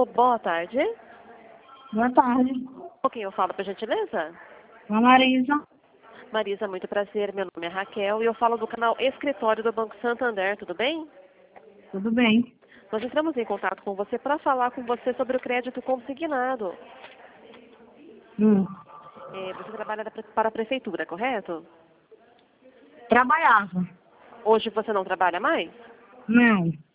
Alô, boa tarde. Boa tarde. Com quem eu falo, por gentileza? A Marisa. Marisa, muito prazer. Meu nome é Raquel e eu falo do canal Escritório do Banco Santander, tudo bem? Tudo bem? Nós entramos em contato com você para falar com você sobre o crédito consignado. Você trabalha para a prefeitura, correto? Trabalhava. Hoje você não trabalha mais? Não.